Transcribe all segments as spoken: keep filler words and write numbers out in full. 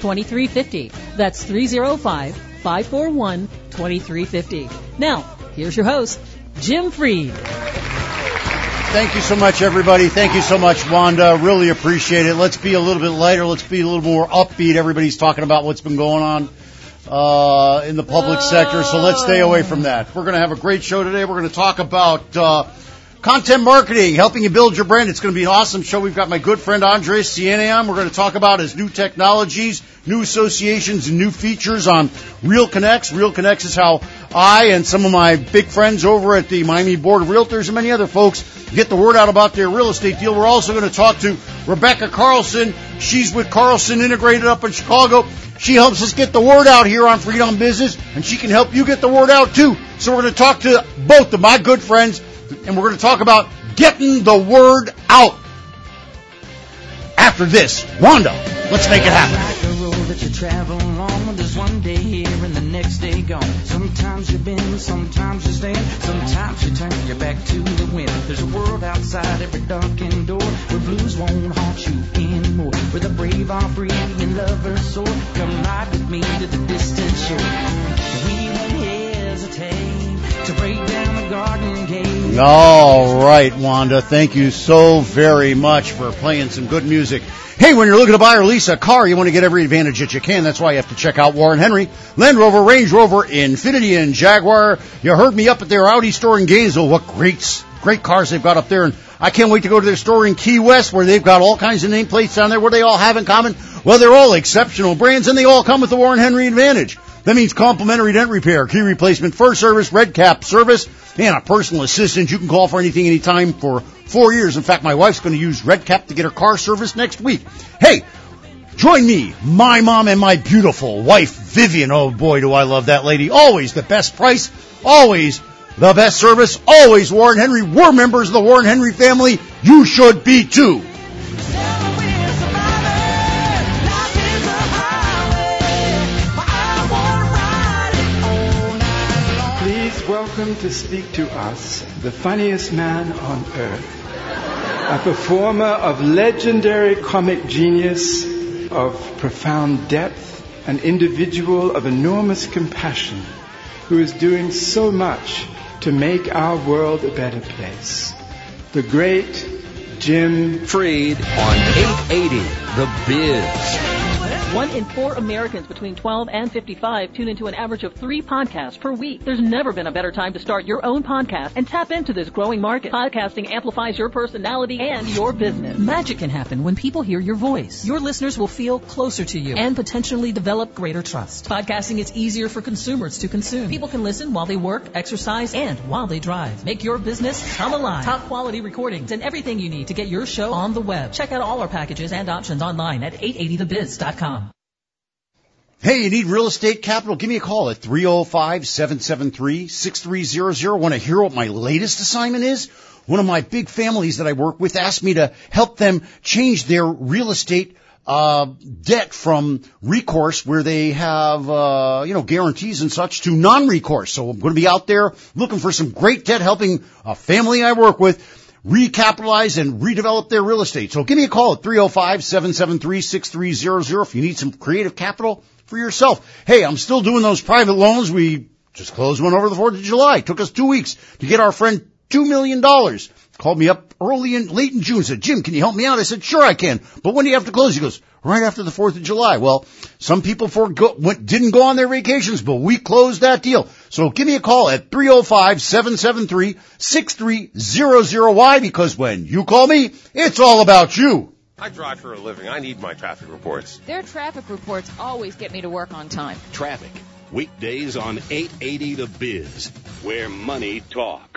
two three five zero. That's three oh five, five four one, two three five zero. Now, here's your host, Jim Freed. Thank you so much, everybody. Thank you so much, Wanda. Really appreciate it. Let's be a little bit lighter. Let's be a little more upbeat. Everybody's talking about what's been going on uh in the public sector, so let's stay away from that. We're going to have a great show today. We're going to talk about uh content marketing, helping you build your brand. It's going to be an awesome show. We've got my good friend Andres Siene on. We're going to talk about his new technologies, new associations, and new features on Real Connects. Real Connects is how I and some of my big friends over at the Miami Board of Realtors and many other folks get the word out about their real estate deal. We're also going to talk to Rebecca Carlson. She's with Carlson Integrated up in Chicago. She helps us get the word out here on Freed on Business, and she can help you get the word out too. So we're going to talk to both of my good friends, and we're going to talk about getting the word out. After this, Wanda, let's make it happen. Like a road that you travel along, there's one day here and the next day gone. Sometimes you bend, sometimes you stand, sometimes you turn your back to the wind. There's a world outside every darkened door where blues won't haunt you anymore. Where the brave are free and lovers soar. Come ride with me to the distant shore. We won't hesitate to break down the garden gate. All right, Wanda, thank you so very much for playing some good music. Hey, when you're looking to buy or lease a car, you want to get every advantage that you can. That's why you have to check out Warren Henry, Land Rover, Range Rover, Infiniti, and Jaguar. You heard me up at their Audi store in Gainesville. What great, great cars they've got up there. And I can't wait to go to their store in Key West where they've got all kinds of nameplates down there. What do they all have in common? Well, they're all exceptional brands, and they all come with the Warren Henry advantage. That means complimentary dent repair, key replacement, fur service, red cap service, and a personal assistant. You can call for anything, anytime for four years. In fact, my wife's going to use Red Cap to get her car serviced next week. Hey, join me, my mom, and my beautiful wife, Vivian. Oh, boy, do I love that lady. Always the best price, always the best service, always Warren Henry. We're members of the Warren Henry family. You should be, too. Welcome to speak to us, the funniest man on earth, a performer of legendary comic genius, of profound depth, an individual of enormous compassion, who is doing so much to make our world a better place. The great Jim Freed on eight eighty The Biz. One in four Americans between twelve and fifty-five tune into an average of three podcasts per week. There's never been a better time to start your own podcast and tap into this growing market. Podcasting amplifies your personality and your business. Magic can happen when people hear your voice. Your listeners will feel closer to you and potentially develop greater trust. Podcasting is easier for consumers to consume. People can listen while they work, exercise, and while they drive. Make your business come alive. Top quality recordings and everything you need to get your show on the web. Check out all our packages and options online at eight eighty the biz dot com. Hey, you need real estate capital? Give me a call at three oh five, seven seven three, six three zero zero. Want to hear what my latest assignment is? One of my big families that I work with asked me to help them change their real estate uh debt from recourse, where they have uh you know guarantees and such, to non-recourse. So I'm going to be out there looking for some great debt, helping a family I work with recapitalize and redevelop their real estate. So give me a call at three oh five, seven seven three, six three zero zero if you need some creative capital for yourself. Hey, I'm still doing those private loans. We just closed one over the fourth of July. It took us two weeks to get our friend two million dollars. Called me up early in, late in June, said, Jim, can you help me out? I said, sure I can. But when do you have to close? He goes, right after the fourth of July. Well, some people forego, went, didn't go on their vacations, but we closed that deal. So give me a call at three oh five, seven seven three, six three zero zero. Why? Because when you call me, it's all about you. I drive for a living. I need my traffic reports. Their traffic reports always get me to work on time. Traffic. Weekdays on eight eighty The Biz, where money talks.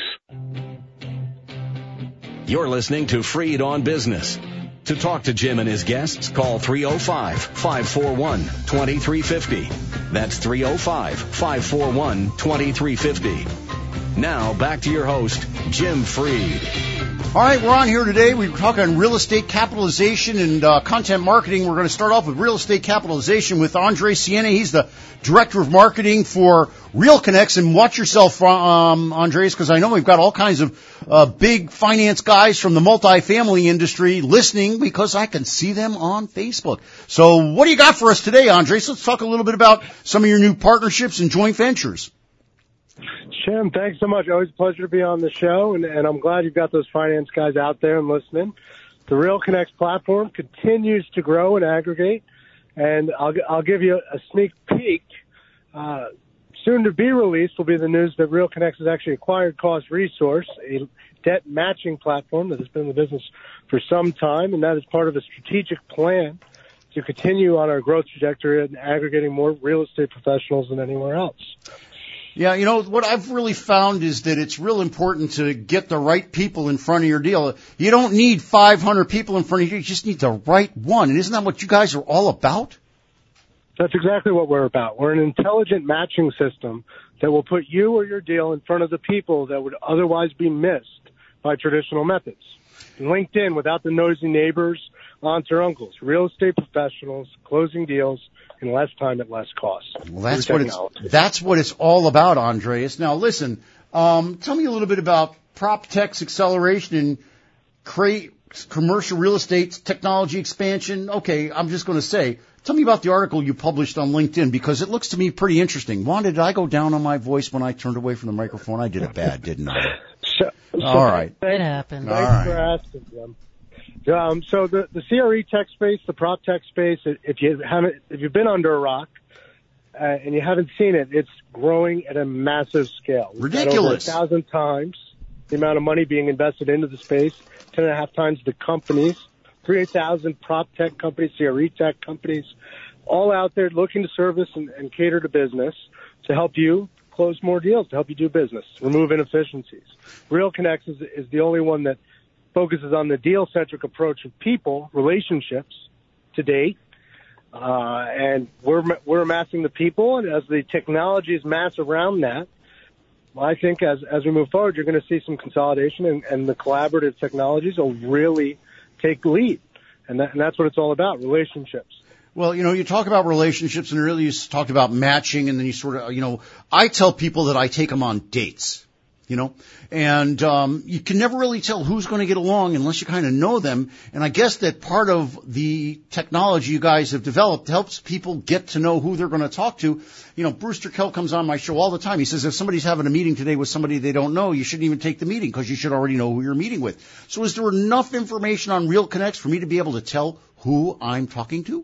You're listening to Freed on Business. To talk to Jim and his guests, call three oh five, five four one, two three five zero. That's three oh five, five four one, two three five zero. Now, back to your host, Jim Freed. All right, we're on here today. We're talking real estate capitalization and uh, content marketing. We're going to start off with real estate capitalization with Andre Siena. He's the director of marketing for RealConnex. And watch yourself, um, Andres, because I know we've got all kinds of uh, big finance guys from the multifamily industry listening because I can see them on Facebook. So what do you got for us today, Andres? Let's talk a little bit about some of your new partnerships and joint ventures. Jim, thanks so much. Always a pleasure to be on the show, and, and I'm glad you've got those finance guys out there and listening. The RealConnex platform continues to grow and aggregate, and I'll, I'll give you a sneak peek. Uh, soon to be released will be the news that RealConnex has actually acquired Cost Resource, a debt matching platform that has been in the business for some time, and that is part of a strategic plan to continue on our growth trajectory and aggregating more real estate professionals than anywhere else. Yeah, you know, what I've really found is that it's real important to get the right people in front of your deal. You don't need five hundred people in front of you. You just need the right one. And isn't that what you guys are all about? That's exactly what we're about. We're an intelligent matching system that will put you or your deal in front of the people that would otherwise be missed by traditional methods. LinkedIn, without the nosy neighbors, aunts or uncles, real estate professionals, closing deals in less time at less cost. Well, that's what it's, that's what it's all about, Andreas. Now, listen, um, tell me a little bit about PropTech's acceleration and create commercial real estate technology expansion. Okay, I'm just going to say, tell me about the article you published on LinkedIn because it looks to me pretty interesting. Wanda, did I go down on my voice when I turned away from the microphone? I did it bad, didn't I? So, so all right. It happened. Thanks all right. for asking, Jim. Um, so the, the C R E tech space, the prop tech space, if you haven't, if you've been under a rock uh, and you haven't seen it, it's growing at a massive scale. Ridiculous. Over a thousand times the amount of money being invested into the space, ten and a half times the companies, three thousand prop tech companies, C R E tech companies, all out there looking to service and, and cater to business to help you close more deals, to help you do business, remove inefficiencies. RealConnex is, is the only one that focuses on the deal-centric approach of people, relationships, to date, uh, and we're we're amassing the people, and as the technologies mass around that, I think as as we move forward, you're going to see some consolidation, and, and the collaborative technologies will really take the lead, and, that, and that's what it's all about, relationships. Well, you know, you talk about relationships, and really you talked about matching, and then you sort of, you know, I tell people that I take them on dates. You know, and um, you can never really tell who's going to get along unless you kind of know them. And I guess that part of the technology you guys have developed helps people get to know who they're going to talk to. You know, Brewster Kell comes on my show all the time. He says if somebody's having a meeting today with somebody they don't know, you shouldn't even take the meeting because you should already know who you're meeting with. So is there enough information on RealConnex for me to be able to tell who I'm talking to?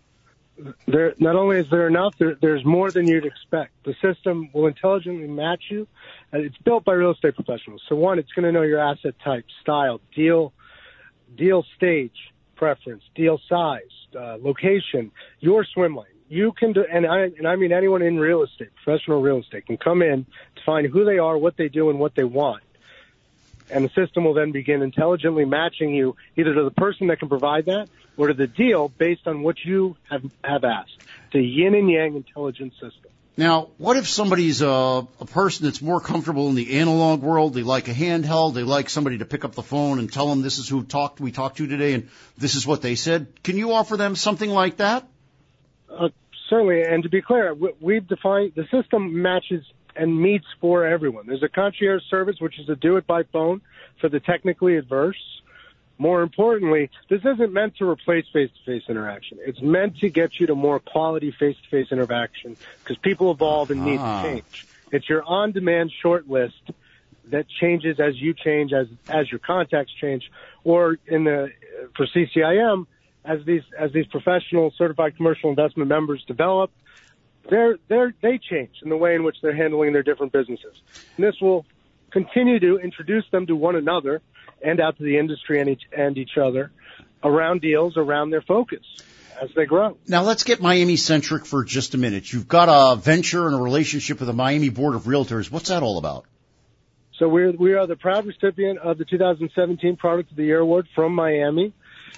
There, not only is there enough, there, there's more than you'd expect. The system will intelligently match you. And it's built by real estate professionals. So one, it's going to know your asset type, style, deal, deal stage preference, deal size, uh, location, your swim lane. You can do, and I, and I mean anyone in real estate, professional real estate, can come in to find who they are, what they do, and what they want. And the system will then begin intelligently matching you either to the person that can provide that or to the deal based on what you have, have asked. It's a yin and yang intelligence system. Now, what if somebody's a, a person that's more comfortable in the analog world? They like a handheld. They like somebody to pick up the phone and tell them this is who talked we talked to today and this is what they said. Can you offer them something like that? Uh, certainly. And to be clear, we, we've defined the system matches and meets for everyone. There's a concierge service, which is a do it by phone for the technically adverse. More importantly, this isn't meant to replace face-to-face interaction. It's meant to get you to more quality face-to-face interaction because people evolve and need ah. to change. It's your on-demand short list that changes as you change, as as your contacts change, or in the for C C I M, as these as these professional certified commercial investment members develop, they're they're they change in the way in which they're handling their different businesses. And this will continue to introduce them to one another and out to the industry and each, and each other around deals, around their focus as they grow. Now let's get Miami-centric for just a minute. You've got a venture and a relationship with the Miami Board of Realtors. What's that all about? So we're, we are the proud recipient of the two thousand seventeen Product of the Year Award from Miami.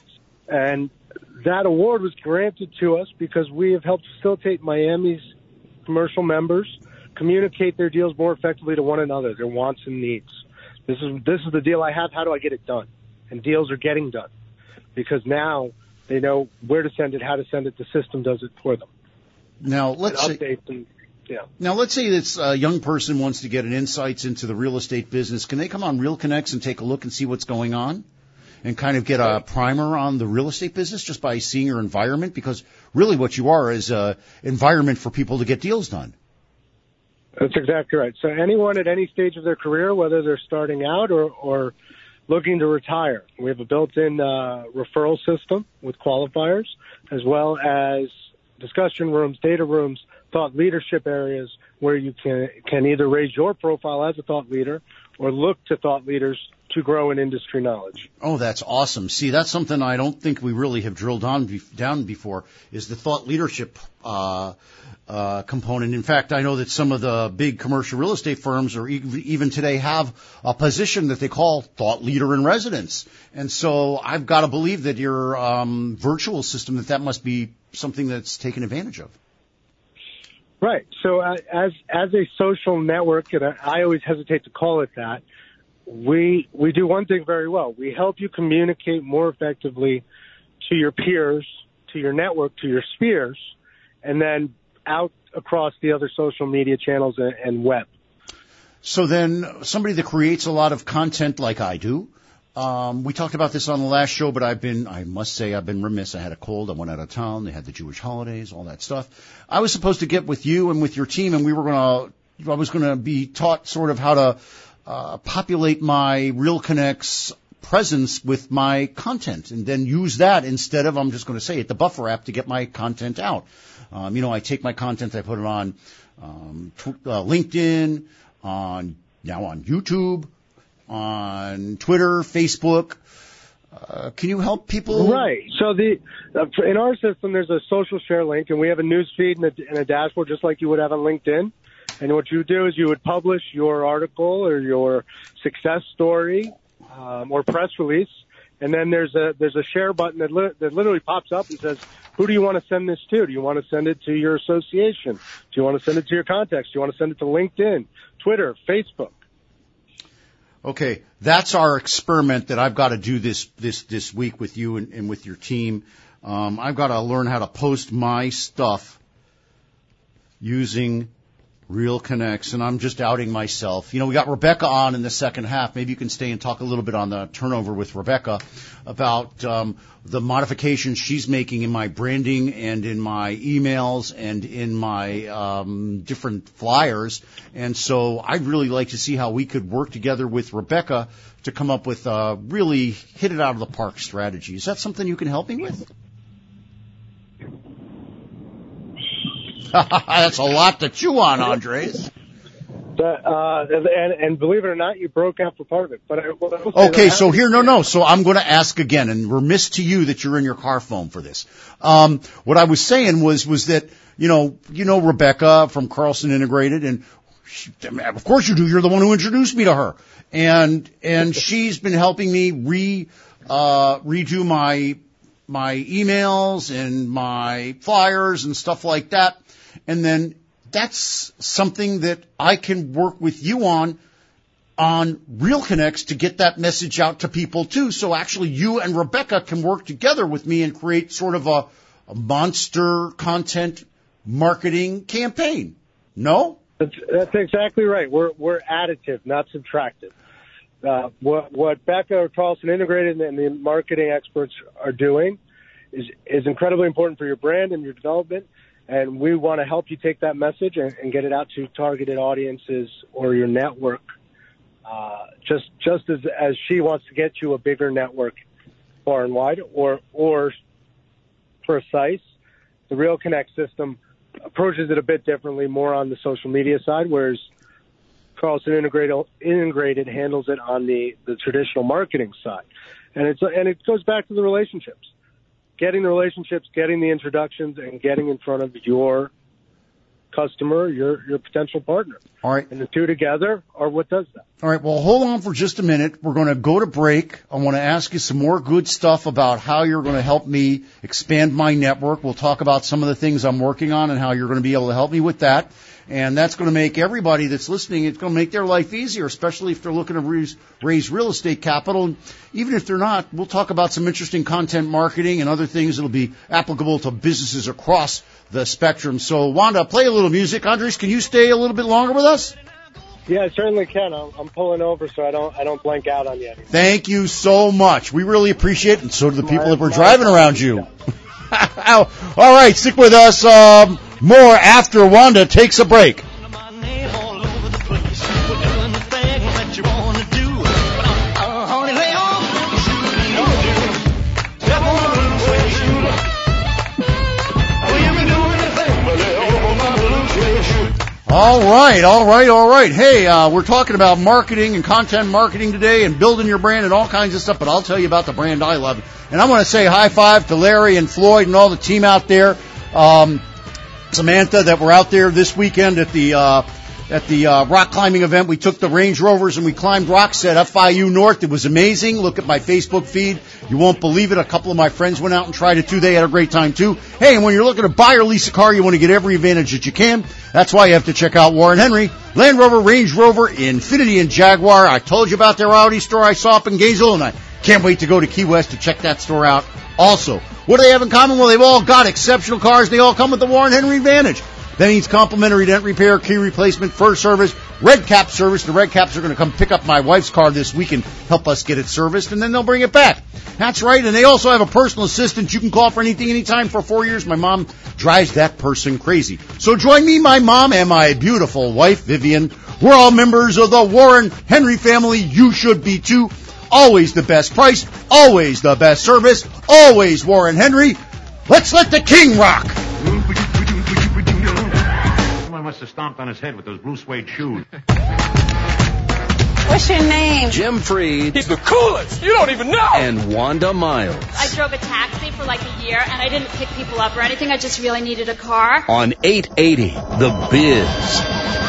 And that award was granted to us because we have helped facilitate Miami's commercial members communicate their deals more effectively to one another, their wants and needs. This is this is the deal I have. How do I get it done? And deals are getting done because now they know where to send it, how to send it. The system does it for them. Now let's and say, and, yeah. Now let's say this uh, young person wants to get an insights into the real estate business. Can they come on Real Connects and take a look and see what's going on, and kind of get a primer on the real estate business just by seeing your environment? Because really, what you are is a environment for people to get deals done. That's exactly right. So anyone at any stage of their career, whether they're starting out or, or looking to retire, we have a built-in uh, referral system with qualifiers, as well as discussion rooms, data rooms, thought leadership areas where you can can either raise your profile as a thought leader or look to thought leaders to grow in industry knowledge. Oh, that's awesome. See, that's something I don't think we really have drilled on be- down before, is the thought leadership uh, uh, component. In fact, I know that some of the big commercial real estate firms or e- even today have a position that they call thought leader in residence. And so I've got to believe that your um, virtual system, that that must be something that's taken advantage of. Right. So uh, as as a social network, and I, I always hesitate to call it that, we we do one thing very well. We help you communicate more effectively to your peers, to your network, to your spheres, and then out across the other social media channels and, and web. So then somebody that creates a lot of content like I do, um, we talked about this on the last show, but I've been, I must say, I've been remiss. I had a cold. I went out of town. They had the Jewish holidays, all that stuff. I was supposed to get with you and with your team, and we were going to, I was going to be taught sort of how to uh, populate my Real Connects presence with my content and then use that instead of, I'm just going to say it, the Buffer app to get my content out. Um, you know, I take my content, I put it on um, tw- uh, LinkedIn, on now on YouTube, on Twitter, Facebook. Uh, can you help people? Right. So the uh, in our system, there's a social share link, and we have a news feed and a, and a dashboard just like you would have on LinkedIn. And what you do is you would publish your article or your success story um, or press release, and then there's a there's a share button that, li- that literally pops up and says, who do you want to send this to? Do you want to send it to your association? Do you want to send it to your contacts? Do you want to send it to LinkedIn, Twitter, Facebook? Okay, that's our experiment that I've got to do this this this week with you and, and with your team. Um, I've got to learn how to post my stuff using Real Connects, and I'm just outing myself. You know, we got Rebecca on in the second half. Maybe you can stay and talk a little bit on the turnover with Rebecca about um, the modifications she's making in my branding and in my emails and in my um, different flyers. And so I'd really like to see how we could work together with Rebecca to come up with a really hit it out of the park strategy. Is that something you can help me with? That's a lot to chew on, Andres. Uh, and, and believe it or not, you broke out for part of it. But I, well, okay, so here, no, no. So I'm going to ask again, and remiss to you that you're in your car phone for this. Um, what I was saying was, was that you know, you know Rebecca from Carlson Integrated, and she, of course you do. You're the one who introduced me to her, and and she's been helping me re uh, redo my my emails and my flyers and stuff like that. And then that's something that I can work with you on, on Real Connects to get that message out to people too. So actually you and Rebecca can work together with me and create sort of a, a monster content marketing campaign. No? That's, that's exactly right. We're, we're additive, not subtractive. Uh, what, what Becca or Carlson Integrated and the marketing experts are doing is, is incredibly important for your brand and your development. And we want to help you take that message and, and get it out to targeted audiences or your network, uh, just just as, as she wants to get you a bigger network far and wide, or or precise. The Real Connect system approaches it a bit differently, more on the social media side, whereas Carlson Integrated, Integrated handles it on the, the traditional marketing side. And it's and it goes back to the relationships. Getting the relationships, getting the introductions, and getting in front of your customer, your your potential partner. All right. And the two together are what does that. All right, well, hold on for just a minute. We're going to go to break. I want to ask you some more good stuff about how you're going to help me expand my network. We'll talk about some of the things I'm working on and how you're going to be able to help me with that. And that's going to make everybody that's listening, it's going to make their life easier, especially if they're looking to raise, raise real estate capital. And even if they're not, we'll talk about some interesting content marketing and other things that will be applicable to businesses across the spectrum. So, Wanda, play a little music. Andres, can you stay a little bit longer with us? Yeah, I certainly can. I'm, I'm pulling over so I don't I don't blank out on you anymore. Thank you so much. We really appreciate it, and so do the people my, that were driving around you. All right, stick with us. Um, more after Wanda takes a break. All right, all right, all right. Hey, uh, we're talking about marketing and content marketing today and building your brand and all kinds of stuff, but I'll tell you about the brand I love. And I want to say high five to Larry and Floyd and all the team out there. Um, Samantha, that were out there this weekend at the uh, at the uh, rock climbing event. We took the Range Rovers and we climbed rocks at F I U North. It was amazing. Look at my Facebook feed. You won't believe it. A couple of my friends went out and tried it too. They had a great time too. Hey, and when you're looking to buy or lease a car, you want to get every advantage that you can. That's why you have to check out Warren Henry, Land Rover, Range Rover, Infiniti, and Jaguar. I told you about their Audi store I saw up in Gainesville, and I can't wait to go to Key West to check that store out also. What do they have in common? Well, they've all got exceptional cars. They all come with the Warren Henry Advantage. That means complimentary dent repair, key replacement, fur service, red cap service. The red caps are going to come pick up my wife's car this week and help us get it serviced, and then they'll bring it back. That's right, and they also have a personal assistant you can call for anything, anytime for four years. My mom drives that person crazy. So join me, my mom, and my beautiful wife, Vivian. We're all members of the Warren Henry family. You should be too. Always the best price, always the best service, always Warren Henry. Let's let the king rock. Someone must have stomped on his head with those blue suede shoes. What's your name? Jim Freed. He's the coolest. You don't even know. And Wanda Miles. I drove a taxi for like a year, and I didn't pick people up or anything. I just really needed a car. On eight eighty, The Biz.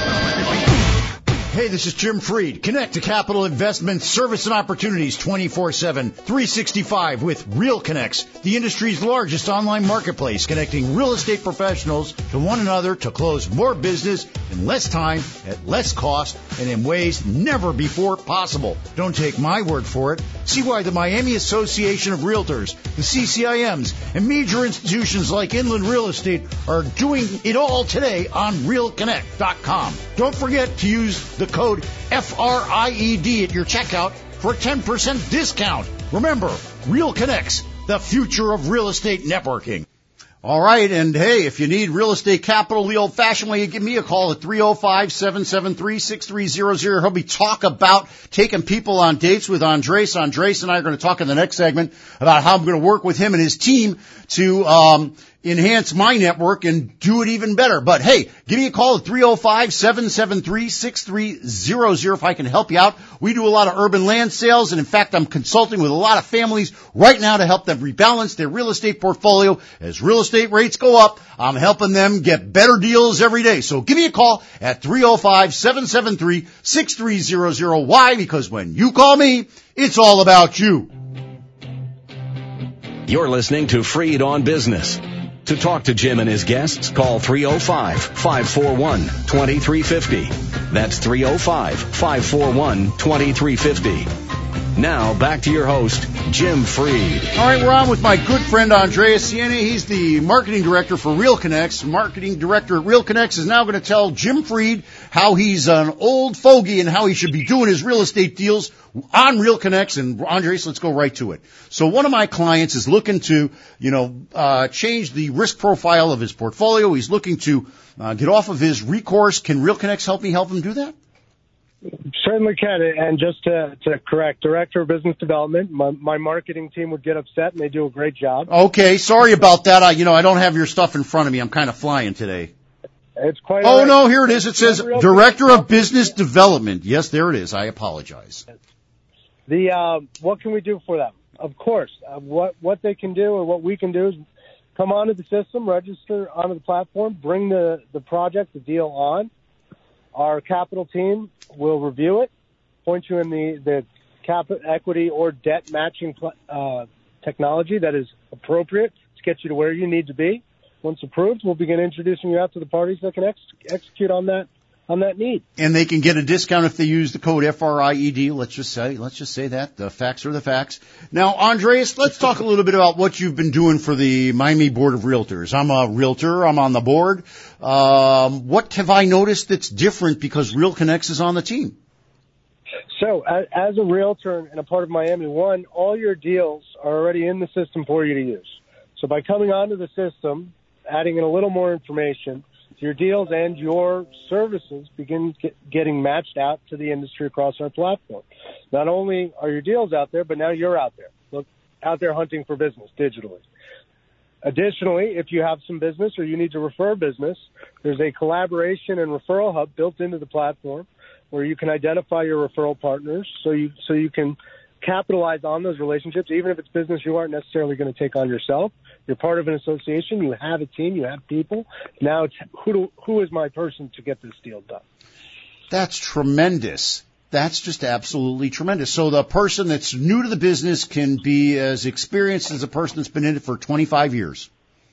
Hey, this is Jim Freed. Connect to capital investment, service, and opportunities twenty-four seven, three sixty-five with Real Connects, the industry's largest online marketplace, connecting real estate professionals to one another to close more business in less time, at less cost, and in ways never before possible. Don't take my word for it. See why the Miami Association of Realtors, the C C I Ms, and major institutions like Inland Real Estate are doing it all today on real connect dot com. Don't forget to use the code F R I E D at your checkout for a ten percent discount. Remember, Real Connects, the future of real estate networking. All right, and hey, if you need real estate capital the old-fashioned way, you give me a call at three oh five, seven seven three, six three zero zero. He'll be talk about taking people on dates with Andres. Andres and I are going to talk in the next segment about how I'm going to work with him and his team to um enhance my network and do it even better. But hey, give me a call at three oh five, seven seven three, six three zero zero if I can help you out. We do a lot of urban land sales, and in fact, I'm consulting with a lot of families right now to help them rebalance their real estate portfolio. As real estate rates go up, I'm helping them get better deals every day. So give me a call at three oh five, seven seven three, six three zero zero. Why? Because when you call me, it's all about you. You're listening to Freed on Business. To talk to Jim and his guests, call three oh five, five four one, two three five oh. That's three oh five, five four one, two three five oh. Now, back to your host, Jim Freed. All right, we're on with my good friend Andreas Siena. He's the marketing director for Real Connects. Marketing director at Real Connects is now going to tell Jim Freed how he's an old fogey and how he should be doing his real estate deals on Real Connects. And Andres, let's go right to it. So one of my clients is looking to, you know, uh, change the risk profile of his portfolio. He's looking to uh, get off of his recourse. Can Real Connects help me help him do that? Certainly can. And just to, to correct, Director of Business Development, my, my marketing team would get upset, and they do a great job. Okay, sorry about that. I, you know, I don't have your stuff in front of me. I'm kind of flying today. It's quite. Oh, right. no, here it is. It says Director of Business Development. Yes, there it is. I apologize. The uh, what can we do for them? Of course, uh, what what they can do or what we can do is come onto the system, register onto the platform, bring the, the project, the deal on. Our capital team will review it, point you in the, the cap equity or debt matching uh, technology that is appropriate to get you to where you need to be. Once approved, we'll begin introducing you out to the parties that can ex- execute on that on that need. And they can get a discount if they use the code F R I E D. Let's just say, let's just say that. The facts are the facts. Now, Andreas, let's talk a little bit about what you've been doing for the Miami Board of Realtors. I'm a realtor. I'm on the board. Um, what have I noticed that's different because RealConnex is on the team? So, as a realtor and a part of Miami One, all your deals are already in the system for you to use. So by coming onto the system, adding in a little more information, your deals and your services begin get, getting matched out to the industry across our platform. Not only are your deals out there, but now you're out there, look, out there hunting for business digitally. Additionally, if you have some business or you need to refer business, there's a collaboration and referral hub built into the platform where you can identify your referral partners so you so you can capitalize on those relationships, even if it's business you aren't necessarily going to take on yourself. You're part of an association. You have a team. You have people. Now it's who do, who is my person to get this deal done? That's tremendous. That's just absolutely tremendous. So the person that's new to the business can be as experienced as a person that's been in it for twenty-five years.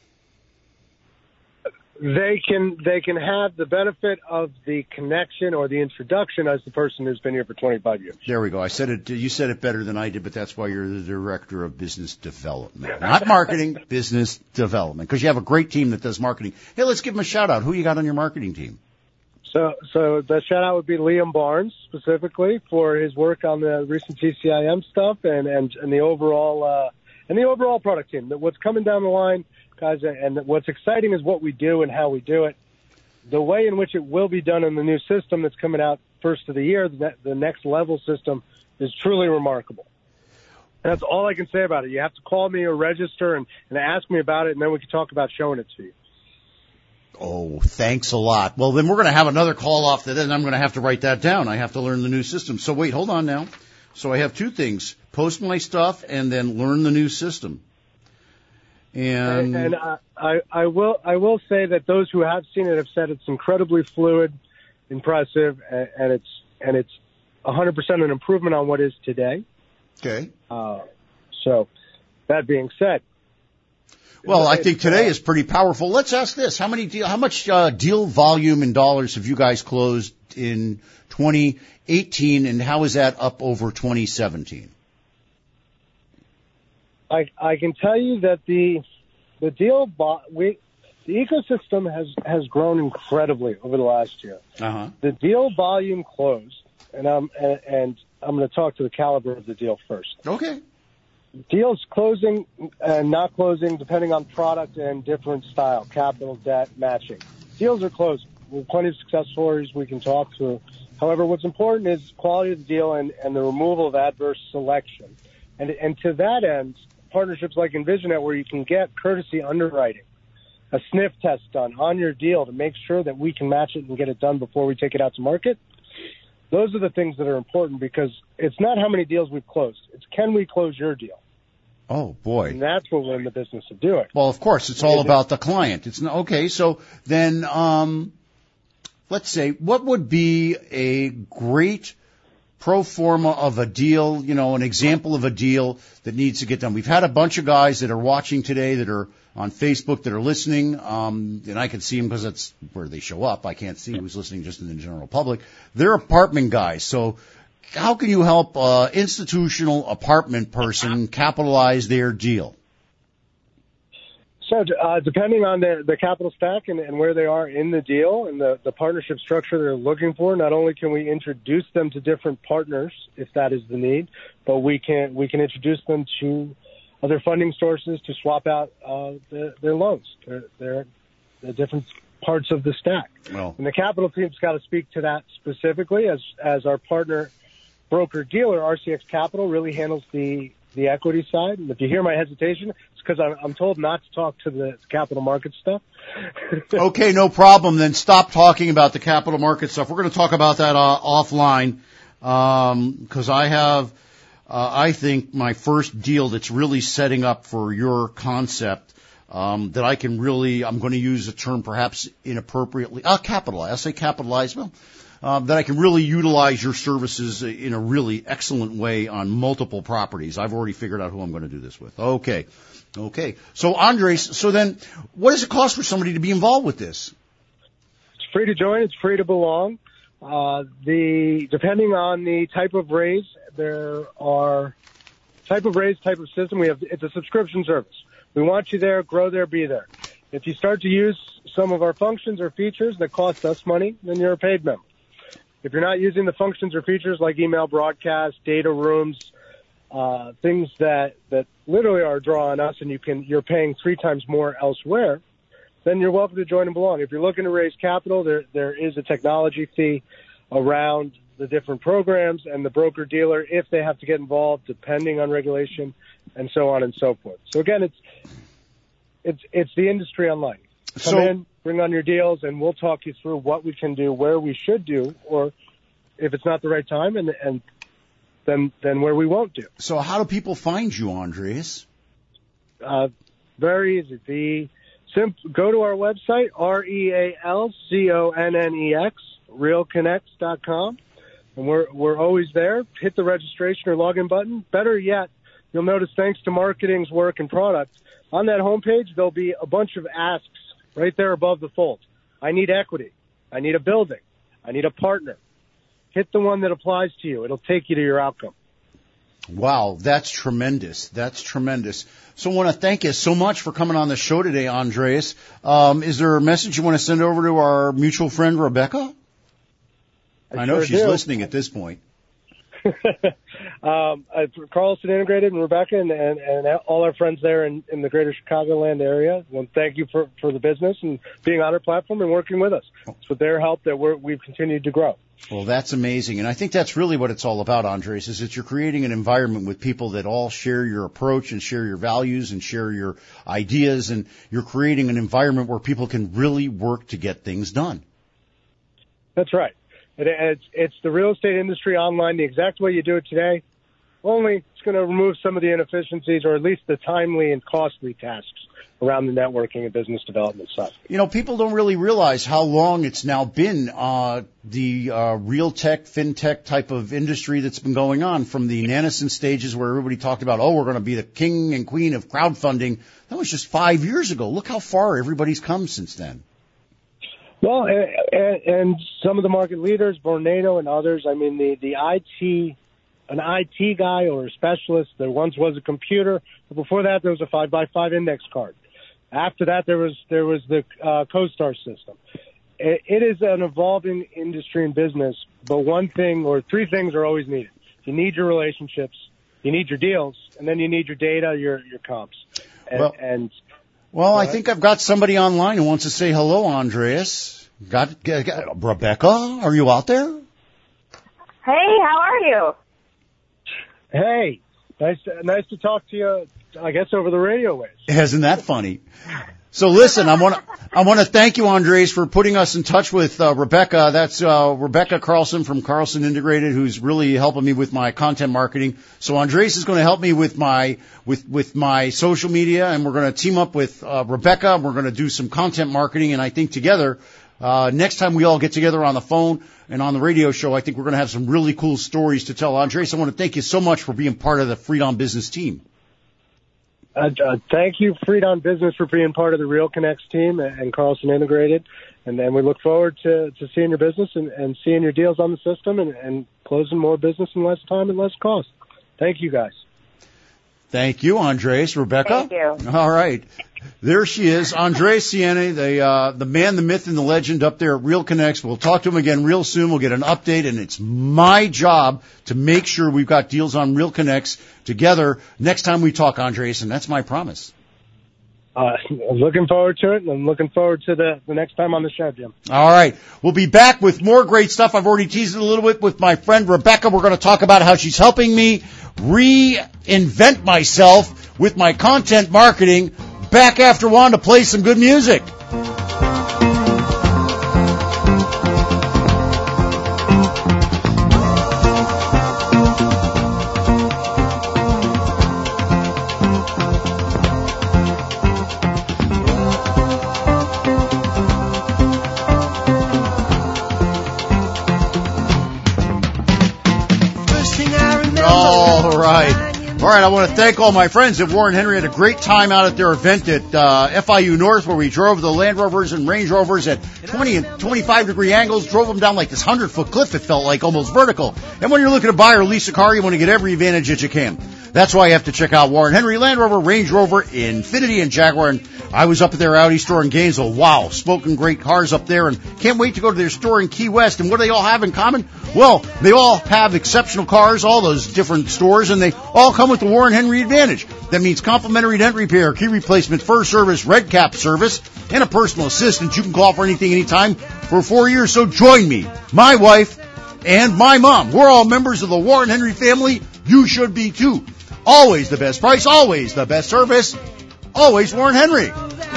They can they can have the benefit of the connection or the introduction as the person who's been here for twenty-five years. There we go. I said it. You said it better than I did, but that's why you're the director of business development, not marketing, business development, because you have a great team that does marketing. Hey, let's give them a shout out. Who you got on your marketing team? So, so the shout out would be Liam Barnes specifically for his work on the recent T C I M stuff and and, and the overall uh, and the overall product team. What's coming down the line, guys, and what's exciting is what we do and how we do it. The way in which it will be done in the new system that's coming out first of the year, the, the next level system, is truly remarkable. And that's all I can say about it. You have to call me or register and, and ask me about it, and then we can talk about showing it to you. Oh, thanks a lot. Well, then we're going to have another call off that, and I'm going to have to write that down. I have to learn the new system. So wait, hold on now. So I have two things: post my stuff and then learn the new system. And, and uh, I, I will I will say that those who have seen it have said it's incredibly fluid, impressive, and, and it's and it's one hundred percent an improvement on what is today. Okay. Uh, so that being said, well, I think today is pretty powerful. Let's ask this: how many deal, how much uh, deal volume in dollars have you guys closed in twenty eighteen, and how is that up over twenty seventeen? I, I can tell you that the the deal we the ecosystem has, has grown incredibly over the last year. Uh-huh. The deal volume closed, and I'm and, and I'm going to talk to the caliber of the deal first. Okay. Deals closing and not closing, depending on product and different style, capital, debt, matching. Deals are closing. We have plenty of success stories we can talk through. However, what's important is quality of the deal and, and the removal of adverse selection. And, and to that end, partnerships like EnvisionNet, where you can get courtesy underwriting, a sniff test done on your deal to make sure that we can match it and get it done before we take it out to market. Those are the things that are important, because it's not how many deals we've closed. It's can we close your deal? Oh, boy. And that's what we're in the business of doing. Well, of course, it's all about the client. It's not, okay, so then um, let's say, what would be a great pro forma of a deal, you know, an example of a deal that needs to get done? We've had a bunch of guys that are watching today that are on Facebook that are listening, um, and I can see them because that's where they show up. I can't see who's listening just in the general public. They're apartment guys, so how can you help uh, institutional apartment person capitalize their deal? So uh, depending on the, the capital stack and, and where they are in the deal and the, the partnership structure they're looking for, not only can we introduce them to different partners if that is the need, but we can we can introduce them to other funding sources to swap out uh, the, their loans. They're, they're the different parts of the stack. Well, and the capital team's got to speak to that specifically, as as our partner broker dealer, R C X Capital, really handles the the equity side. And if you hear my hesitation, it's because I'm, I'm told not to talk to the capital market stuff. Okay, no problem. Then stop talking about the capital market stuff. We're going to talk about that uh, offline, because um, I have, uh, I think, my first deal that's really setting up for your concept, um, that I can really, I'm going to use a term perhaps inappropriately, uh, capitalize. I say capitalize, well, uh, that I can really utilize your services in a really excellent way on multiple properties. I've already figured out who I'm going to do this with. Okay. Okay. So, Andres, so then what does it cost for somebody to be involved with this? It's free to join. It's free to belong. Uh, the depending on the type of raise, there are type of raise, type of system. We have it's a subscription service. We want you there, grow there, be there. If you start to use some of our functions or features that cost us money, then you're a paid member. If you're not using the functions or features like email broadcast, data rooms, uh, things that that literally are a draw on us, and you can you're paying three times more elsewhere, then you're welcome to join and belong. If you're looking to raise capital, there there is a technology fee around the different programs and the broker-dealer if they have to get involved, depending on regulation, and so on and so forth. So, again, it's it's it's the industry online. Come so, in, bring on your deals, and we'll talk you through what we can do, where we should do, or if it's not the right time, and and then then where we won't do. So how do people find you, Andres? Uh, very easy. The simp- go to our website, R E A L C O N N E X, real connects dot com. And we're we're always there. Hit the registration or login button. Better yet, you'll notice thanks to marketing's work and product, on that homepage there'll be a bunch of asks right there above the fold. I need equity. I need a building. I need a partner. Hit the one that applies to you. It'll take you to your outcome. Wow, that's tremendous. That's tremendous. So I want to thank you so much for coming on the show today, Andres. Um, is there a message you want to send over to our mutual friend, Rebecca? I, I know sure she's do. listening at this point. um, uh, Carlson Integrated and Rebecca and, and, and all our friends there in, in the greater Chicagoland area, well, thank you for, for the business and being on our platform and working with us. It's with their help that we're, we've continued to grow. Well, that's amazing. And I think that's really what it's all about, Andres, is that you're creating an environment with people that all share your approach and share your values and share your ideas. And you're creating an environment where people can really work to get things done. That's right. It, it's, it's the real estate industry online the exact way you do it today, only it's going to remove some of the inefficiencies or at least the timely and costly tasks around the networking and business development side. You know, people don't really realize how long it's now been uh, the uh, real tech, fintech type of industry that's been going on from the nascent stages where everybody talked about, oh, we're going to be the king and queen of crowdfunding. That was just five years ago. Look how far everybody's come since then. Well, and, and some of the market leaders, Vornado and others, I mean, the, the I T, an I T guy or a specialist, there once was a computer. But before that, there was a five by five index card. After that, there was there was the uh, CoStar system. It, it is an evolving industry and business, but one thing or three things are always needed. You need your relationships, you need your deals, and then you need your data, your your comps. And, well, and Well, I think I've got somebody online who wants to say hello, Andreas. Got, got, got Rebecca? Are you out there? Hey, how are you? Hey, nice to, nice to talk to you, I guess, over the radio waves. Isn't that funny? So listen, I want to I want to thank you, Andres, for putting us in touch with uh, Rebecca. That's uh, Rebecca Carlson from Carlson Integrated, who's really helping me with my content marketing. So Andres is going to help me with my with with my social media, and we're going to team up with uh, Rebecca. We're going to do some content marketing, and I think together, uh, next time we all get together on the phone and on the radio show, I think we're going to have some really cool stories to tell. Andres, I want to thank you so much for being part of the Freedom Business team. Uh, uh, thank you, Freedom Business, for being part of the Real Connects team and, and Carlson Integrated. And then we look forward to, to seeing your business and, and seeing your deals on the system and, and closing more business in less time and less cost. Thank you, guys. Thank you, Andres. Rebecca? Thank you. All right. There she is, Andres Siene, the uh, the man, the myth, and the legend up there at Real Connects. We'll talk to him again real soon. We'll get an update, and it's my job to make sure we've got deals on Real Connects together next time we talk, Andres, and that's my promise. Uh, I'm looking forward to it, and I'm looking forward to the, the next time on the show, Jim. All right. We'll be back with more great stuff. I've already teased it a little bit with my friend Rebecca. We're going to talk about how she's helping me reinvent myself with my content marketing. Back after Wanda plays some good music. All right, I want to thank all my friends at Warren Henry. Had a great time out at their event at uh, F I U North, where we drove the Land Rovers and Range Rovers at twenty and twenty-five degree angles, drove them down like this hundred foot cliff. It felt like almost vertical. And when you're looking to buy or lease a car, you want to get every advantage that you can. That's why you have to check out Warren Henry, Land Rover, Range Rover, Infiniti, and Jaguar. And I was up at their Audi store in Gainesville. Wow, smoking great cars up there, and can't wait to go to their store in Key West. And what do they all have in common? Well, they all have exceptional cars, all those different stores, and they all come with the Warren Henry Advantage. That means complimentary dent repair, key replacement, fur service, red cap service, and a personal assistant. You can call for anything, anytime for four years. So join me, my wife, and my mom. We're all members of the Warren Henry family. You should be too. Always the best price, always the best service, always Warren Henry.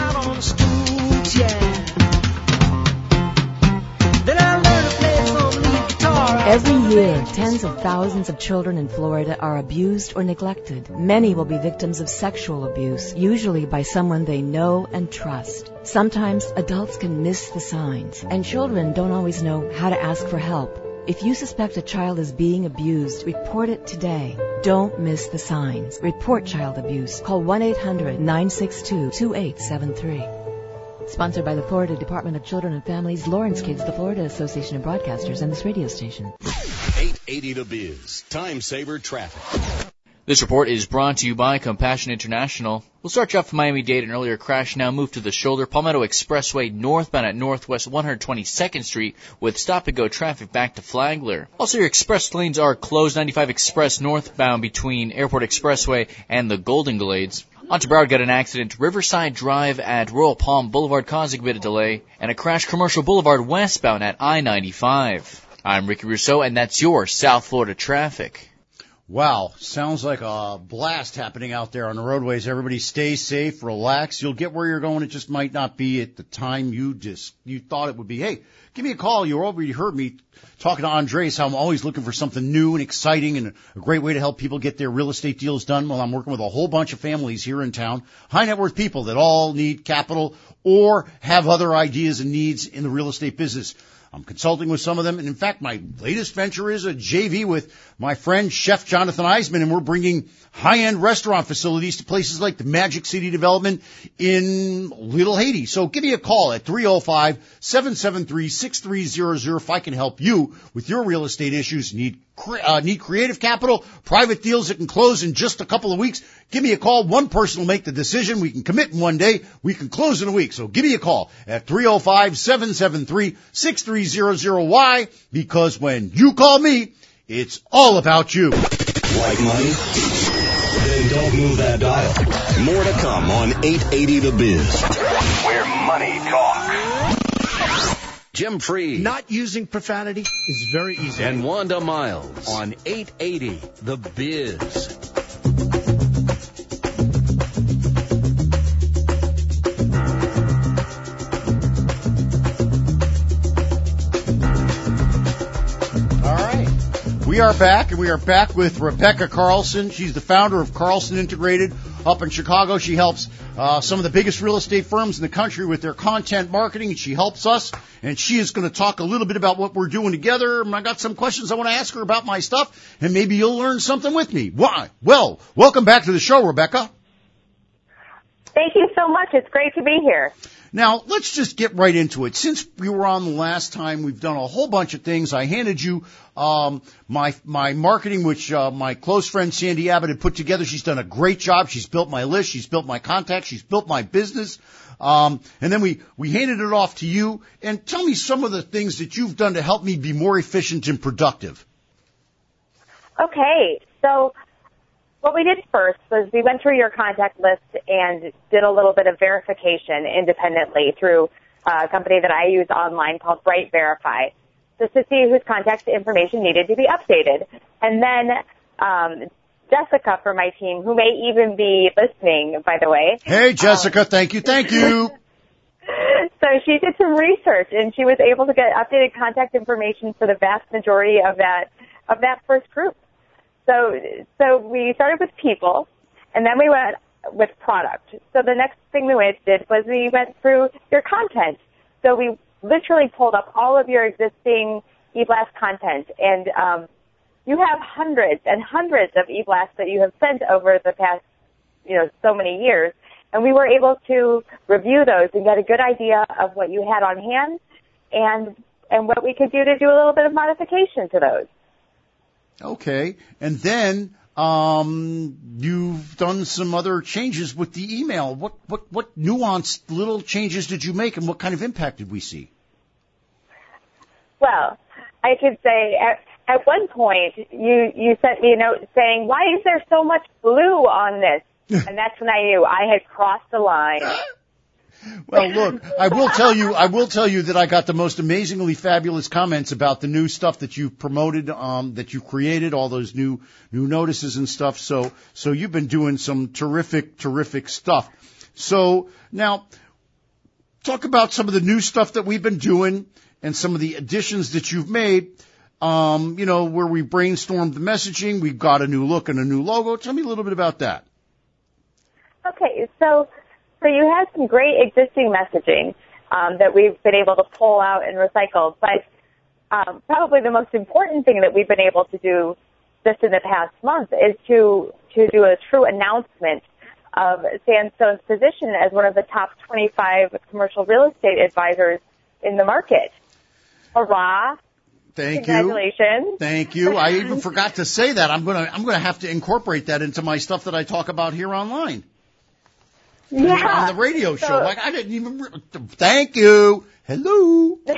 Every year, tens of thousands of children in Florida are abused or neglected. Many will be victims of sexual abuse, usually by someone they know and trust. Sometimes adults can miss the signs, and children don't always know how to ask for help. If you suspect a child is being abused, report it today. Don't miss the signs. Report child abuse. Call one eight hundred nine six two two eight seven three. Sponsored by the Florida Department of Children and Families, Lawrence Kids, the Florida Association of Broadcasters, and this radio station. eight eighty The Biz. Time Saver Traffic. This report is brought to you by Compassion International. We'll start you off from Miami-Dade. An earlier crash now moved to the shoulder. Palmetto Expressway northbound at Northwest one hundred twenty-second Street with stop-and-go traffic back to Flagler. Also, your express lanes are closed. ninety-five Express northbound between Airport Expressway and the Golden Glades. On to Broward, got an accident. Riverside Drive at Royal Palm Boulevard causing a bit of delay. And a crash Commercial Boulevard westbound at I ninety-five. I'm Ricky Rousseau, and that's your South Florida traffic. Wow, sounds like a blast happening out there on the roadways. Everybody stay safe, relax. You'll get where you're going. It just might not be at the time you just you thought it would be. Hey, give me a call. You already heard me talking to Andres how I'm always looking for something new and exciting and a great way to help people get their real estate deals done. Well, I'm working with a whole bunch of families here in town, high net worth people that all need capital or have other ideas and needs in the real estate business. I'm consulting with some of them, and in fact, my latest venture is a J V with my friend Chef Jonathan Eisman, and we're bringing high-end restaurant facilities to places like the Magic City development in Little Haiti. So give me a call at three oh five, seven seven three, six three zero zero if I can help you with your real estate issues. Need cre- uh, need creative capital, private deals that can close in just a couple of weeks. Give me a call. One person will make the decision. We can commit in one day. We can close in a week. So give me a call at three oh five, seven seven three, six three zero zero. Why? Because when you call me, it's all about you. Like money? Then don't move that dial. More to come on eight eighty The Biz. Where money talks. Jim Freed. Not using profanity is very easy. And Wanda Miles on eight eighty The Biz. We are back, and we are back with Rebecca Carlson. She's the founder of Carlson Integrated up in Chicago. She helps uh, some of the biggest real estate firms in the country with their content marketing. She helps us, and she is going to talk a little bit about what we're doing together. I got some questions I want to ask her about my stuff, and maybe you'll learn something with me. Why? Well, welcome back to the show, Rebecca. Thank you so much. It's great to be here. Now, let's just get right into it. Since we were on the last time, we've done a whole bunch of things. I handed you um my my marketing, which uh, my close friend Sandy Abbott had put together. She's done a great job. She's built my list. She's built my contacts. She's built my business. Um And then we, we handed it off to you. And tell me some of the things that you've done to help me be more efficient and productive. Okay, so what we did first was we went through your contact list and did a little bit of verification independently through a company that I use online called Bright Verify, just to see whose contact information needed to be updated. And then um, Jessica from my team, who may even be listening, by the way. Hey, Jessica, um, thank you, thank you. So she did some research, and she was able to get updated contact information for the vast majority of that of that first group. So, so we started with people, and then we went with product. So the next thing we did was we went through your content. So we literally pulled up all of your existing eBlast content and um, you have hundreds and hundreds of e-blasts that you have sent over the past, you know, so many years. And we were able to review those and get a good idea of what you had on hand and and what we could do to do a little bit of modification to those. Okay. And then um, you've done some other changes with the email. What, what, what nuanced little changes did you make, and what kind of impact did we see? Well, I could say at, at one point you, you sent me a note saying, why is there so much blue on this? And that's when I knew I had crossed the line. Well, look, I will tell you, I will tell you that I got the most amazingly fabulous comments about the new stuff that you promoted, um, that you created, all those new, new notices and stuff. So, so you've been doing some terrific, terrific stuff. So now, talk about some of the new stuff that we've been doing and some of the additions that you've made. Um, you know, where we brainstormed the messaging, we got a new look and a new logo. Tell me a little bit about that. Okay, so so you had some great existing messaging um, that we've been able to pull out and recycle, but um, probably the most important thing that we've been able to do just in the past month is to to do a true announcement of Sandstone's position as one of the top twenty-five commercial real estate advisors in the market. Hurrah! Thank Congratulations. you. Thank you. I even forgot to say that. I'm gonna I'm gonna have to incorporate that into my stuff that I talk about here online. Yeah. On the radio show. So, like, I didn't even, thank you. Hello. So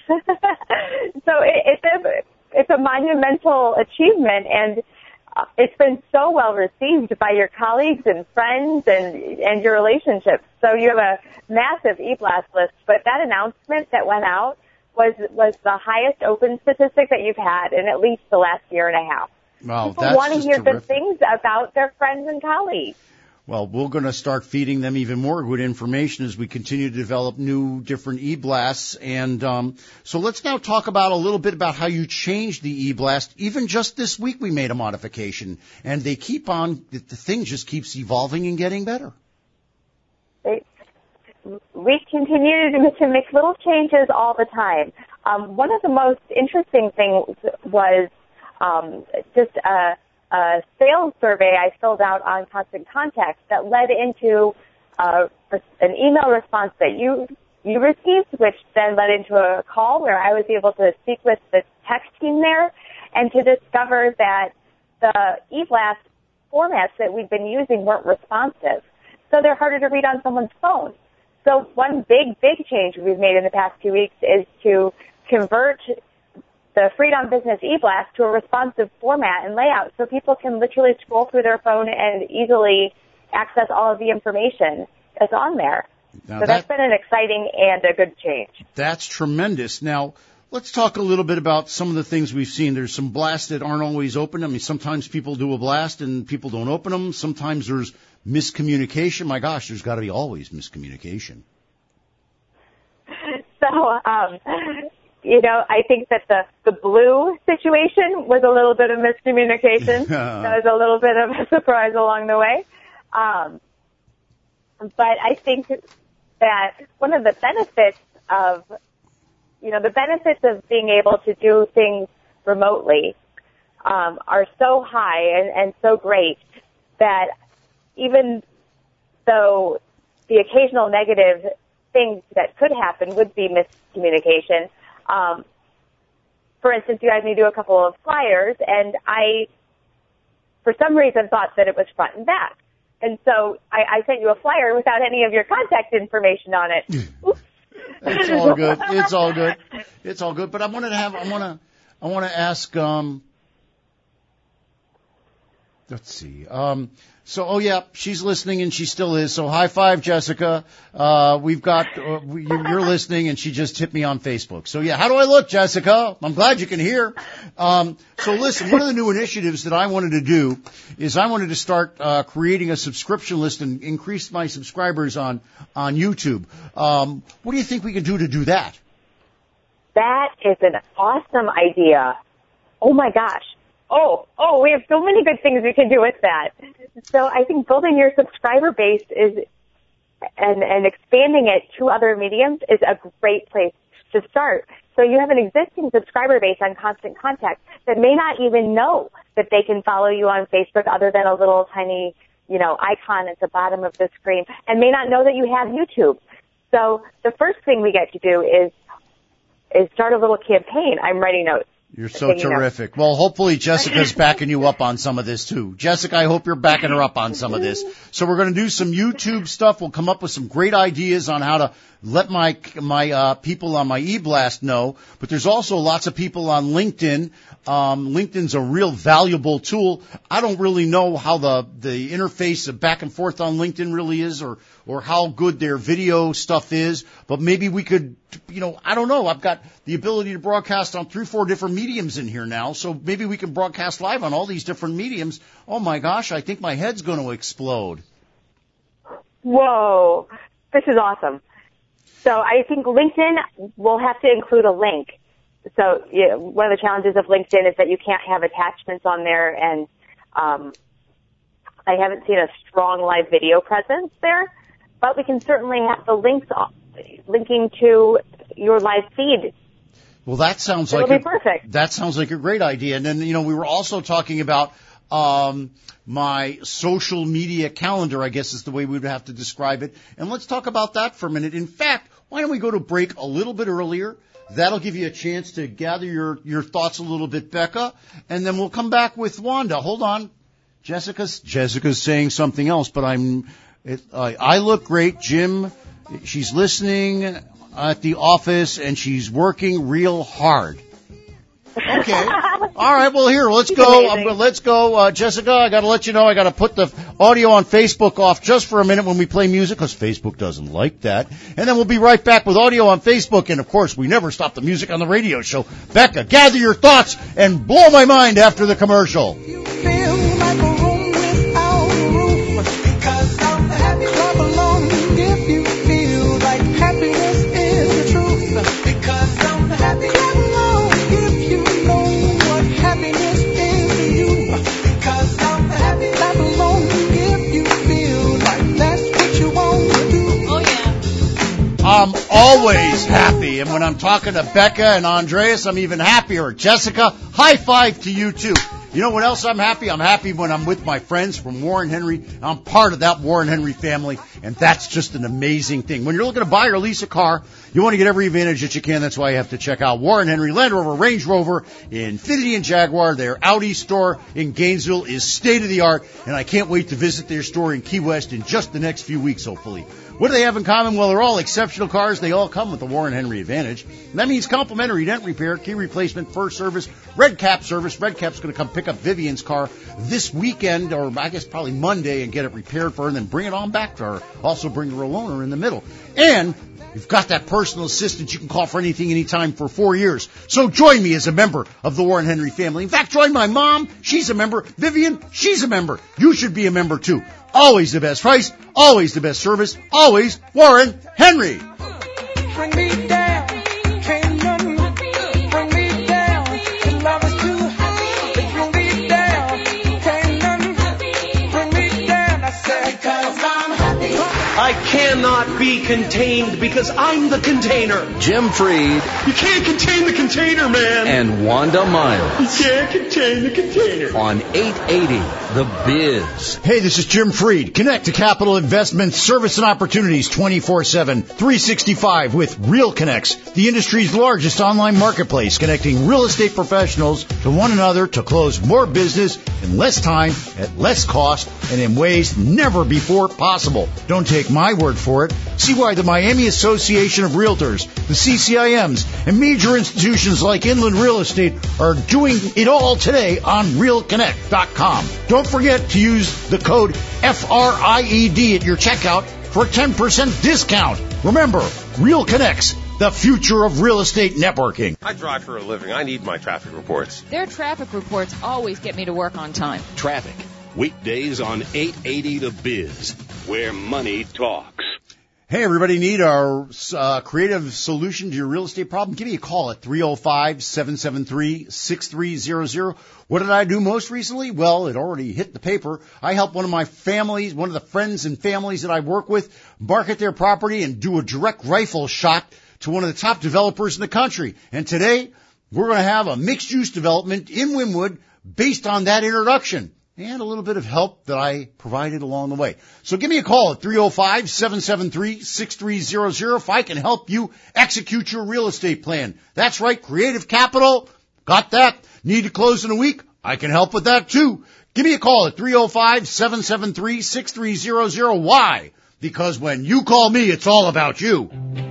it, it's a, it's a monumental achievement, and uh, it's been so well received by your colleagues and friends and, and your relationships. So you have a massive e-blast list, but that announcement that went out was, was the highest open statistic that you've had in at least the last year and a half. Wow, People that's want to just hear terrific. good things about their friends and colleagues. Well, we're going to start feeding them even more good information as we continue to develop new, different e-blasts. And um, so let's now talk about a little bit about how you changed the e-blast. Even just this week, we made a modification, and they keep on. The thing just keeps evolving and getting better. They, we continue to, to make little changes all the time. Um, one of the most interesting things was um, just a. a sales survey I filled out on Constant Contact that led into uh, an email response that you you received, which then led into a call where I was able to speak with the tech team there and to discover that the e-blast formats that we've been using weren't responsive. So they're harder to read on someone's phone. So one big, big change we've made in the past two weeks is to convert the Freedom Business e-blast to a responsive format and layout so people can literally scroll through their phone and easily access all of the information that's on there. Now so that, that's been an exciting and a good change. That's tremendous. Now, let's talk a little bit about some of the things we've seen. There's some blasts that aren't always open. I mean, sometimes people do a blast and people don't open them. Sometimes there's miscommunication. My gosh, there's got to be always miscommunication. So, um... You know, I think that the, the blue situation was a little bit of miscommunication. That was a little bit of a surprise along the way. Um, but I think that one of the benefits of, you know, the benefits of being able to do things remotely um, are so high and, and so great that even though the occasional negative things that could happen would be miscommunication, Um, for instance, you had me do a couple of flyers, and I, for some reason, thought that it was front and back. And so I, I sent you a flyer without any of your contact information on it. It's all good. It's all good. It's all good. But I wanted to have, I want to, I want to ask, um, let's see. Um, so, oh yeah, she's listening and she still is. So high five, Jessica. Uh, we've got, uh, we, you're listening and she just hit me on Facebook. So yeah, how do I look, Jessica? I'm glad you can hear. Um, so listen, one of the new initiatives that I wanted to do is I wanted to start, uh, creating a subscription list and increase my subscribers on, on YouTube. Um, what do you think we can do to do that? That is an awesome idea. Oh my gosh. Oh, oh, we have so many good things we can do with that. So I think building your subscriber base is, and, and expanding it to other mediums is a great place to start. So So you have an existing subscriber base on Constant Contact that may not even know that they can follow you on Facebook other than a little tiny, you know, icon at the bottom of the screen, and may not know that you have YouTube. So the first thing we get to do is is start a little campaign. I'm writing notes. You're so terrific. Well, hopefully Jessica's backing you up on some of this too. Jessica, I hope you're backing her up on some of this. So we're going to do some YouTube stuff. We'll come up with some great ideas on how to let my my uh people on my e-blast know. But there's also lots of people on LinkedIn. Um LinkedIn's a real valuable tool. I don't really know how the the interface of back and forth on LinkedIn really is, or or how good their video stuff is, but maybe we could, you know, I don't know. I've got the ability to broadcast on three, four different mediums in here now, so maybe we can broadcast live on all these different mediums. Oh my gosh, I think my head's going to explode. Whoa, this is awesome. So I think LinkedIn will have to include a link. So yeah, one of the challenges of LinkedIn is that you can't have attachments on there, and um, I haven't seen a strong live video presence there. But we can certainly have the links linking to your live feed. Well, that sounds It'll like be a, perfect. That sounds like a great idea. And then, you know, we were also talking about um my social media calendar, I guess is the way we would have to describe it. And let's talk about that for a minute. In fact, why don't we go to break a little bit earlier? That'll give you a chance to gather your your thoughts a little bit, Becca, and then we'll come back with Wanda. Hold on. Jessica's Jessica's saying something else, but I'm It, uh, I look great. Jim, she's listening at the office, and she's working real hard. Okay. All right, well, here, let's go. Um, let's go. Uh, Jessica, I got to let you know I got to put the audio on Facebook off just for a minute when we play music, because Facebook doesn't like that. And then we'll be right back with audio on Facebook. And, of course, we never stop the music on the radio show. Becca, gather your thoughts and blow my mind after the commercial. You feel like a room without a roof, because I'm happy. Clap along if you feel like happiness is the truth, because I'm happy. Clap along if you know what happiness is to you, because I'm happy. Clap along if you feel like that's what you want to do. Oh, yeah. I'm always happy, and when I'm talking to Becca and Andreas, I'm even happier. Jessica, high five to you, too. You know what else I'm happy? I'm happy when I'm with my friends from Warren Henry. I'm part of that Warren Henry family, and that's just an amazing thing. When you're looking to buy or lease a car, you want to get every advantage that you can. That's why you have to check out Warren Henry, Land Rover, Range Rover, Infiniti, and Jaguar. Their Audi store in Gainesville is state-of-the-art, and I can't wait to visit their store in Key West in just the next few weeks, hopefully. What do they have in common? Well, they're all exceptional cars. They all come with the Warren Henry Advantage. And that means complimentary dent repair, key replacement, first service, red cap service. Red Cap's going to come pick up Vivian's car this weekend, or I guess probably Monday, and get it repaired for her, and then bring it on back to her. Also bring her a loaner in the middle. And you've got that personal assistant you can call for anything, anytime for four years. So join me as a member of the Warren Henry family. In fact, join my mom. She's a member. Vivian, she's a member. You should be a member, too. Always the best price, always the best service, always Warren Henry. Bring me down, can't none bring me down, till I was too high. Bring me down, can't none bring me down. I said, because I'm happy. I cannot be contained because I'm the container. Jim Freed. You can't contain the container, man. And Wanda Miles. You can't contain the container. On eight eighty, The Biz. Hey, this is Jim Freed. Connect to Capital Investments, Service and Opportunities twenty-four seven, three sixty-five with Real Connects, the industry's largest online marketplace, connecting real estate professionals to one another to close more business in less time, at less cost, and in ways never before possible. Don't take my word for it. See why the Miami Association of Realtors, the C C I Ms, and major institutions like Inland Real Estate are doing it all today on real connect dot com. Don't forget to use the code F R I E D at your checkout for a ten percent discount. Remember, Real Connects, the future of real estate networking. I drive for a living. I need my traffic reports. Their traffic reports always get me to work on time. Traffic. Weekdays on eight eighty The Biz, where money talks. Hey, everybody, need our uh, creative solution to your real estate problem? Give me a call at three oh five, seven seven three, six three zero zero. What did I do most recently? Well, it already hit the paper. I helped one of my families, one of the friends and families that I work with, market their property and do a direct rifle shot to one of the top developers in the country. And today, we're going to have a mixed-use development in Wynwood based on that introduction and a little bit of help that I provided along the way. So give me a call at three oh five, seven seven three, six three zero zero if I can help you execute your real estate plan. That's right, Creative Capital. Got that? Need to close in a week? I can help with that too. Give me a call at three oh five, seven seven three, six three zero zero. Why? Because when you call me, it's all about you.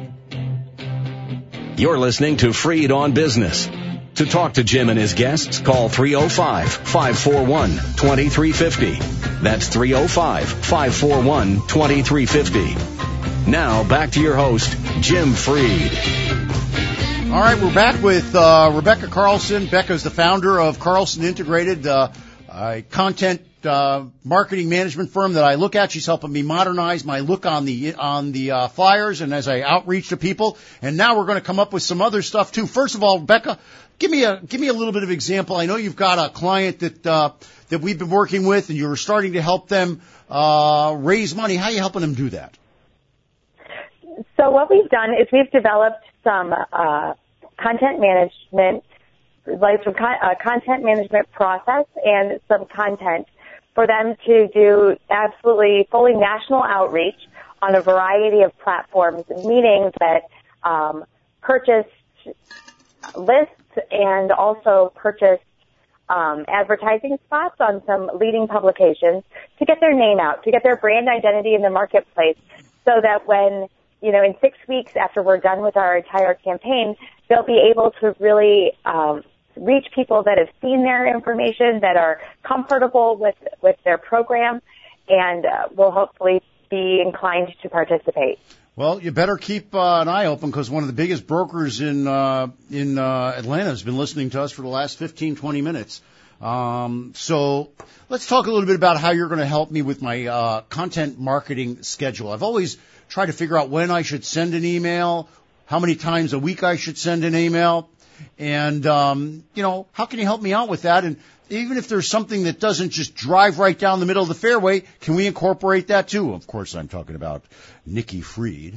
You're listening to Freed on Business. To talk to Jim and his guests, call three oh five, five four one, two three five oh. That's three oh five, five four one, two three five oh. Now, back to your host, Jim Freed. All right, we're back with uh, Rebecca Carlson. Becca's the founder of Carlson Integrated, uh, a content uh, marketing management firm that I look at. She's helping me modernize my look on the on the uh, flyers and as I outreach to people. And now we're going to come up with some other stuff too. First of all, Becca, give me a give me a little bit of example. I know you've got a client that uh, that we've been working with, and you're starting to help them uh, raise money. How are you helping them do that? So what we've done is we've developed some uh, content management, like some con- uh, content management process and some content for them to do absolutely fully national outreach on a variety of platforms, meaning that um, purchased lists and also purchased um, advertising spots on some leading publications to get their name out, to get their brand identity in the marketplace, so that when, you know, in six weeks after we're done with our entire campaign, they'll be able to really um, reach people that have seen their information, that are comfortable with, with their program, and uh, will hopefully be inclined to participate. Well, you better keep uh, an eye open, because one of the biggest brokers in uh, in uh, Atlanta has been listening to us for the last fifteen, twenty minutes. Um, so let's talk a little bit about how you're going to help me with my uh, content marketing schedule. I've always tried to figure out when I should send an email, how many times a week I should send an email, and, um, you know, how can you help me out with that? And even if there's something that doesn't just drive right down the middle of the fairway, can we incorporate that too? Of course, I'm talking about Nikki Freed.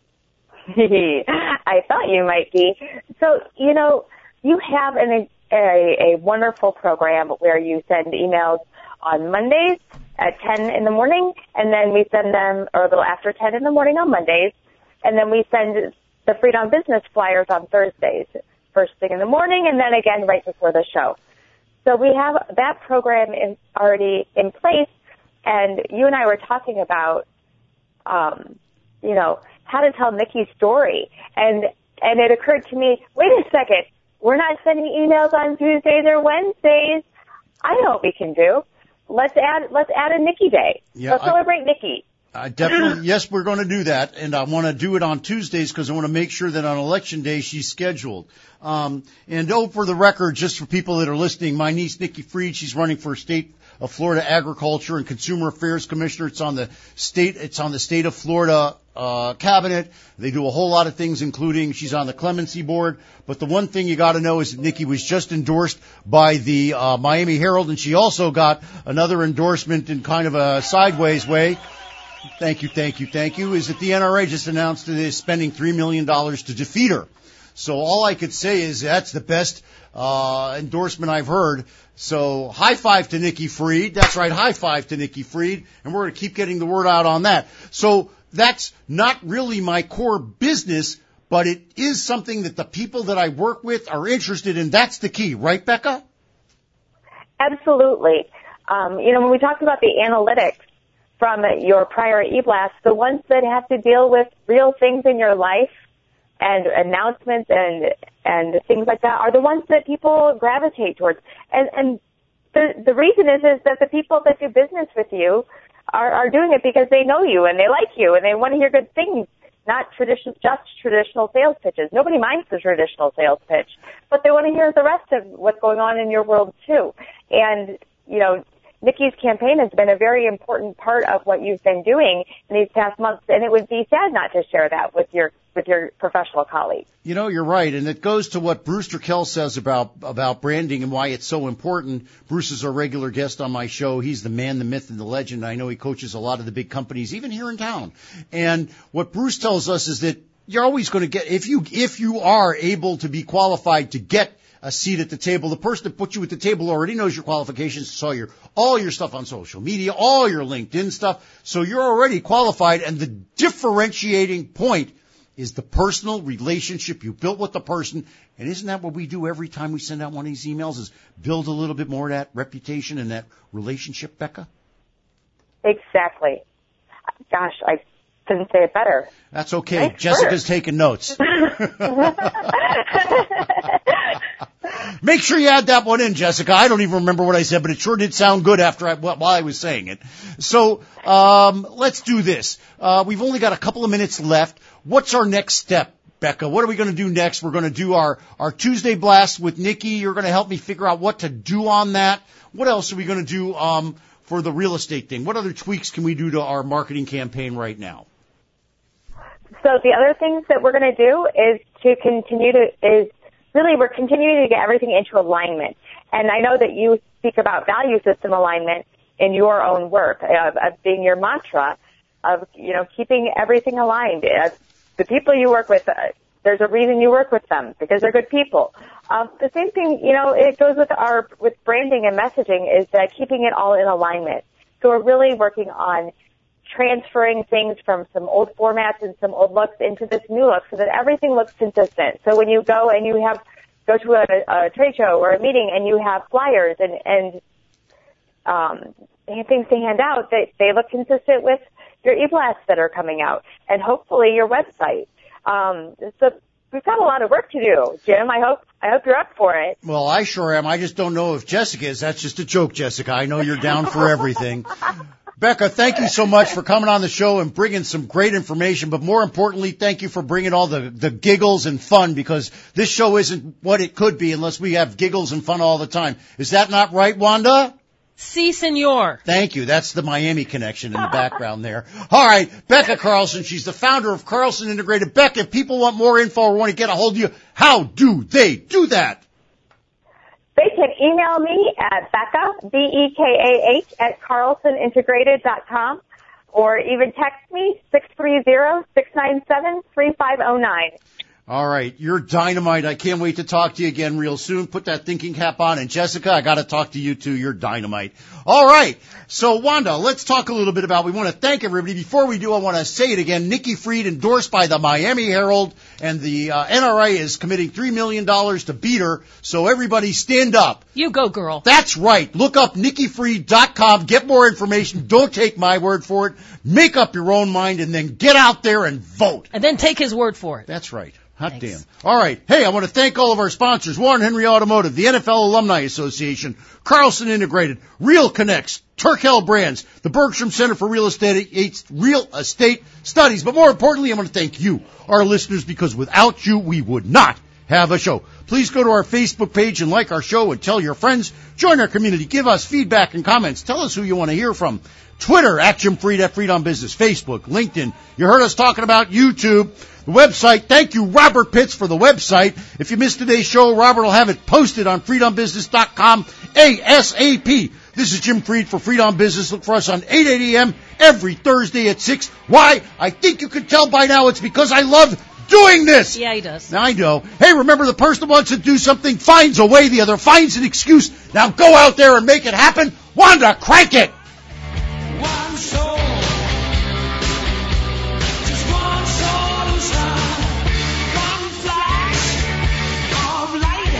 I thought you might be. So, you know, you have an, a, a wonderful program where you send emails on Mondays at ten in the morning, and then we send them, or a little after ten in the morning on Mondays, and then we send the Freed on Business flyers on Thursdays, first thing in the morning, and then again right before the show. So we have that program in, already in place, and you and I were talking about, um, you know, how to tell Nikki's story, and and it occurred to me, wait a second, we're not sending emails on Tuesdays or Wednesdays. I know what we can do. Let's add let's add a Nikki Day. Yeah, let's celebrate I, Nikki. I definitely, yes, we're going to do that, and I want to do it on Tuesdays because I want to make sure that on election day she's scheduled. Um, and oh, for the record, just for people that are listening, my niece Nikki Freed, she's running for state of Florida Agriculture and Consumer Affairs Commissioner. It's on the state, it's on the state of Florida uh, cabinet. They do a whole lot of things, including she's on the clemency board. But the one thing you got to know is that Nikki was just endorsed by the uh, Miami Herald, and she also got another endorsement in kind of a sideways way. Thank you, thank you, thank you, is that the N R A just announced that it is spending three million dollars to defeat her. So all I could say is that's the best uh endorsement I've heard. So high five to Nikki Freed. That's right, high five to Nikki Freed. And we're going to keep getting the word out on that. So that's not really my core business, but it is something that the people that I work with are interested in. That's the key, right, Becca? Absolutely. Um, you know, when we talked about the analytics from your prior e-blast, the ones that have to deal with real things in your life and announcements and and things like that are the ones that people gravitate towards. And and the the reason is is that the people that do business with you are, are doing it because they know you and they like you and they want to hear good things, not traditional just traditional sales pitches. Nobody minds the traditional sales pitch, but they want to hear the rest of what's going on in your world too. And you know, Nikki's campaign has been a very important part of what you've been doing in these past months, and it would be sad not to share that with your with your professional colleagues. You know, you're right, and it goes to what Brewster Kell says about about branding and why it's so important. Bruce is a regular guest on my show. He's the man, the myth, and the legend. I know he coaches a lot of the big companies, even here in town. And what Bruce tells us is that you're always going to get, if you, if you are able to be qualified to get a seat at the table, the person that put you at the table already knows your qualifications, saw your, all your stuff on social media, all your LinkedIn stuff. So you're already qualified. And the differentiating point is the personal relationship you built with the person. And isn't that what we do every time we send out one of these emails, is build a little bit more of that reputation and that relationship, Becca? Exactly. Gosh, I couldn't say it better. That's okay. Thanks Jessica's first. Taking notes. Make sure you add that one in, Jessica. I don't even remember what I said, but it sure did sound good after I, while I was saying it. So, um, let's do this. Uh, we've only got a couple of minutes left. What's our next step, Becca? What are we going to do next? We're going to do our, our Tuesday blast with Nikki. You're going to help me figure out what to do on that. What else are we going to do, um, for the real estate thing? What other tweaks can we do to our marketing campaign right now? So the other things that we're going to do is to continue to, is really we're continuing to get everything into alignment. And I know that you speak about value system alignment in your own work, of, of being your mantra, of, you know, keeping everything aligned. Uh, the people you work with, uh, there's a reason you work with them, because they're good people. Um, the same thing, you know, it goes with our, with branding and messaging, is that keeping it all in alignment. So we're really working on transferring things from some old formats and some old looks into this new look so that everything looks consistent. So when you go and you have, go to a, a trade show or a meeting and you have flyers and, and, um, things to hand out, they, they look consistent with your e-blasts that are coming out and hopefully your website. Um, so we've got a lot of work to do, Jim. I hope, I hope you're up for it. Well, I sure am. I just don't know if Jessica is. That's just a joke, Jessica. I know you're down for everything. Becca, thank you so much for coming on the show and bringing some great information, but more importantly, thank you for bringing all the, the giggles and fun, because this show isn't what it could be unless we have giggles and fun all the time. Is that not right, Wanda? Si, senor. Thank you. That's the Miami connection in the background there. All right, Becca Carlson. She's the founder of Carlson Integrated. Becca, if people want more info or want to get a hold of you, how do they do that? They can email me at Becca, B E K A H, at carlson integrated dot com, or even text me, six three zero, six nine seven, three five zero nine. All right, you're dynamite. I can't wait to talk to you again real soon. Put that thinking cap on. And Jessica, I got to talk to you too. You're dynamite. All right. So Wanda, let's talk a little bit about, we want to thank everybody. Before we do, I want to say it again. Nikki Fried, endorsed by the Miami Herald, and the uh, N R A is committing three million dollars to beat her. So everybody stand up. You go, girl. That's right. Look up nikki fried dot com. Get more information. Don't take my word for it. Make up your own mind and then get out there and vote. And then take his word for it. That's right. Hot Thanks. Damn. All right. Hey, I want to thank all of our sponsors. Warren Henry Automotive, the N F L Alumni Association, Carlson Integrated, Real Connects, Turkel Brands, the Bergstrom Center for Real Estate, Real Estate Studies. But more importantly, I want to thank you, our listeners, because without you, we would not have a show. Please go to our Facebook page and like our show and tell your friends. Join our community. Give us feedback and comments. Tell us who you want to hear from. Twitter, at Jim Fried, at Fried on Business. Facebook, LinkedIn. You heard us talking about YouTube. The website. Thank you, Robert Pitts, for the website. If you missed today's show, Robert will have it posted on fried on business dot com ASAP. This is Jim Fried for Fried on Business. Look for us on eight eighty a.m. every Thursday at six. Why? I think you can tell by now it's because I love doing this. Yeah, he does. I know. Hey, remember, the person that wants to do something finds a way, the other finds an excuse. Now go out there and make it happen. Wanda, crank it. One soul, just one solution, one flash of light,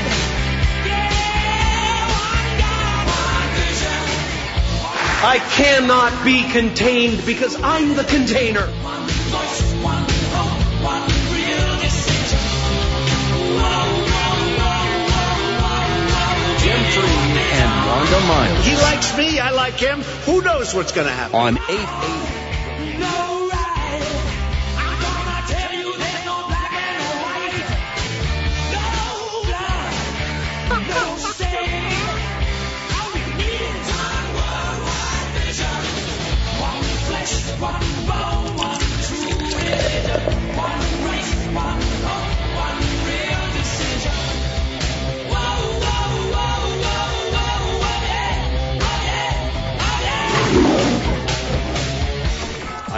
yeah, one God, one vision. I cannot be contained because I'm the container. One voice, one hope, one real decision. Whoa, whoa, whoa, whoa, whoa, whoa. Jim Fried and Wanda Miles. He likes me, I like him. Who knows what's going to happen? On eight eighty. No right. I'm gonna tell you there's no black and white. No blood, no stain. All we need is one worldwide vision. One flesh, one bone, one true religion. One race, one hope, one real decision. Whoa, whoa, whoa, whoa, whoa, whoa, yeah, oh yeah, oh yeah.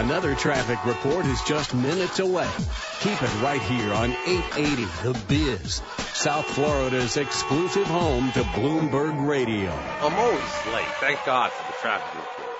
Another traffic report is just minutes away. Keep it right here on eight eighty The Biz, South Florida's exclusive home to Bloomberg Radio. I'm always late. Thank God for the traffic report.